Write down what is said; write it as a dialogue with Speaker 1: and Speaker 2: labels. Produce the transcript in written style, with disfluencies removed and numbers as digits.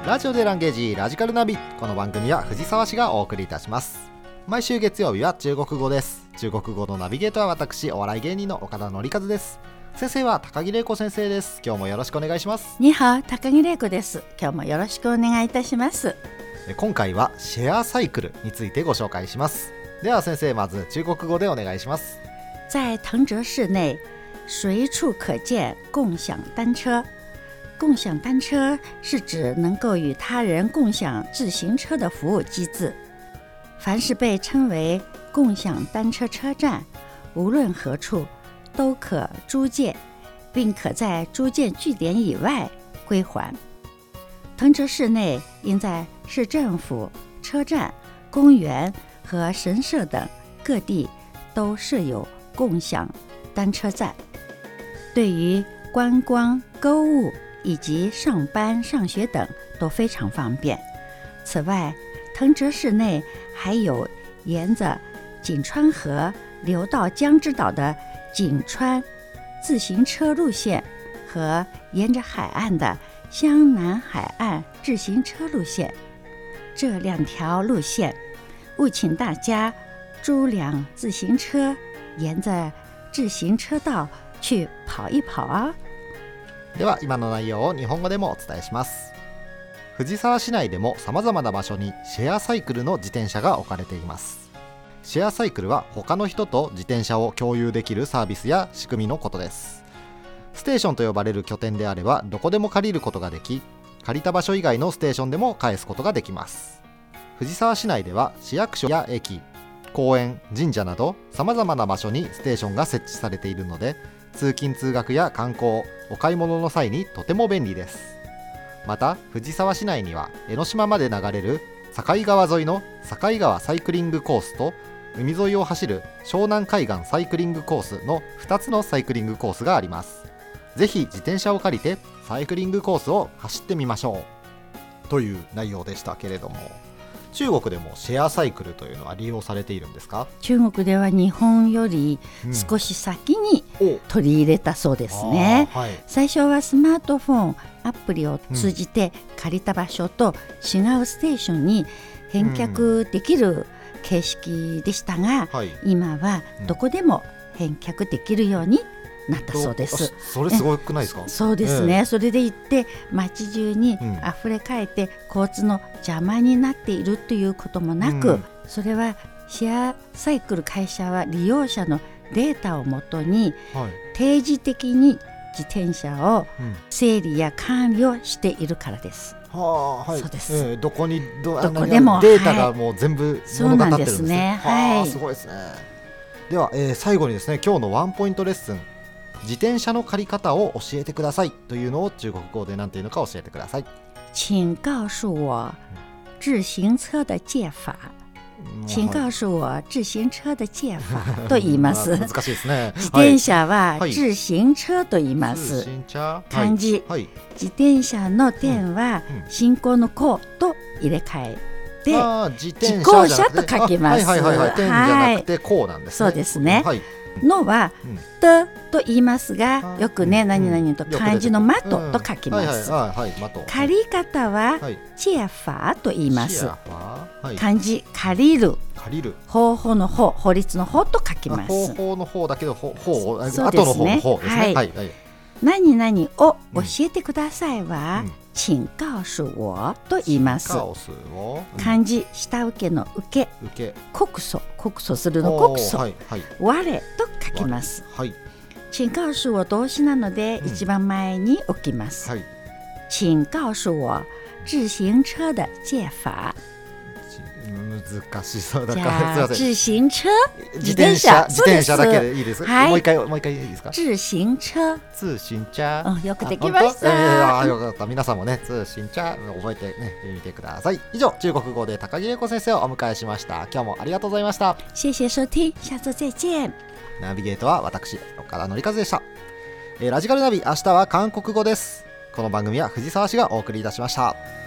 Speaker 1: ラジオでランゲージラジカルナビ。この番組は藤沢市がお送りいたします。毎週月曜日は中国語です。中国語のナビゲートは私、お笑い芸人の岡田典和です。先生は高木玲子先生です。今日もよろしくお願いします。
Speaker 2: には、高木玲子です。今日もよろしくお願いいたします。
Speaker 1: 今回はシェアサイクルについてご紹介します。では先生、まず中国語でお願いします。
Speaker 2: 在藤泽市内随处可见共享单车。共享单車是指能够与他人共享自行車的服務機制。凡是被稱為共享單車車站，無論何處都可租借，並可在租借據點以外歸還。藤澤市內應在市政府、車站、公園和神社等各地都設有共享單車站，對於觀光、購物以及上班上學等都非常方便。此外，藤澤市內還有沿着錦川河流到江之島的錦川自行車路線和沿着海岸的湘南海岸自行車路線。這兩條路線務請大家租輛自行車，沿着自行車道去跑一跑啊。
Speaker 1: では今の内容を日本語でもお伝えします。藤沢市内でも様々な場所にシェアサイクルの自転車が置かれています。シェアサイクルは他の人と自転車を共有できるサービスや仕組みのことです。ステーションと呼ばれる拠点であればどこでも借りることができ、借りた場所以外のステーションでも返すことができます。藤沢市内では市役所や駅、公園、神社など様々な場所にステーションが設置されているので、通勤通学や観光、お買い物の際にとても便利です。また藤沢市内には江ノ島まで流れる境川沿いの境川サイクリングコースと、海沿いを走る湘南海岸サイクリングコースの2つのサイクリングコースがあります。ぜひ自転車を借りてサイクリングコースを走ってみましょうという内容でしたけれども、中国でもシェアサイクルというのは利用されているんですか？
Speaker 2: 中国では日本より少し先に取り入れたそうですね。はい、最初はスマートフォンアプリを通じて借りた場所と違うステーションに返却できる形式でしたが、今はどこでも返却できるようになったそうです。
Speaker 1: それすごくないですか？
Speaker 2: そうですね、それで行って街中に溢れかえて交通の邪魔になっているということもなく、それはシェアサイクル会社は利用者のデータをもとに定時的に自転車を整理や管理をしているからです。そうです。
Speaker 1: どこに
Speaker 2: どこでも
Speaker 1: データがもう全部物語ってるんですね。
Speaker 2: す
Speaker 1: ごいですね。では、最後にですね、今日のワンポイントレッスン、自転車の借り方を教えてくださいというのを中国語で何ていうのか教えてください。
Speaker 2: 請告訴我自行車的借法。請告訴我自行車的借法と言います。
Speaker 1: 難しいですね。
Speaker 2: 自転車は自行車と言います。漢字、自転車の点は進行の行と入れ替えで自行車と書きます。
Speaker 1: 点じゃなくてこうなんですね。
Speaker 2: そうですね。のはとと言いますが、よくね、何々と漢字のマトと書きます。借り方はチェファーと言います。漢字借りる、方法の方、法律の方と書きます。
Speaker 1: 方法の方だけど後の方の方ですね。
Speaker 2: 何々を教えてくださいは請告訴我と言います。漢字下請けの受け、告訴するの告訴、我と書きます。請告訴我動詞なので一番前に置きます。請告訴我自行車的借法。
Speaker 1: 難しそうだか
Speaker 2: ら、自行車、
Speaker 1: 自転車だけでいいですか？もう一回いいですか？
Speaker 2: 自行車、よくできました。
Speaker 1: よかった。皆さんもね、自行車覚えてねみてください。以上、中国語で高木玲子先生をお迎えしました。今日もありがとうございました。
Speaker 2: 謝謝收聽、下次再見。
Speaker 1: ナビゲートは私、岡田典和でした。ラジカルナビ、明日は韓国語です。この番組は藤沢市がお送りいたしました。